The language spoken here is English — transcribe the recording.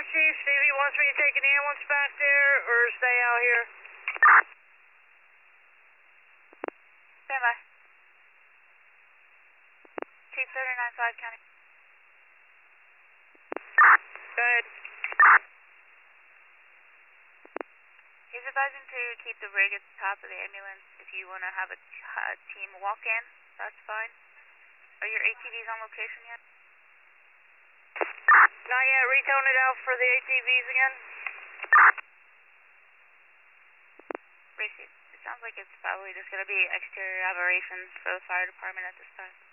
Chief. Stevie wants me to take an ambulance back there or stay out here. Stand by. Chief 39-5 County. Go ahead. He's advising to keep the rig at the top of the ambulance. If you want to have a team walk in, that's fine. Are your ATVs on location yet? Not yet. Retone it out for the ATVs again. Racy, it sounds like it's probably just going to be exterior aberrations for the fire department at this time.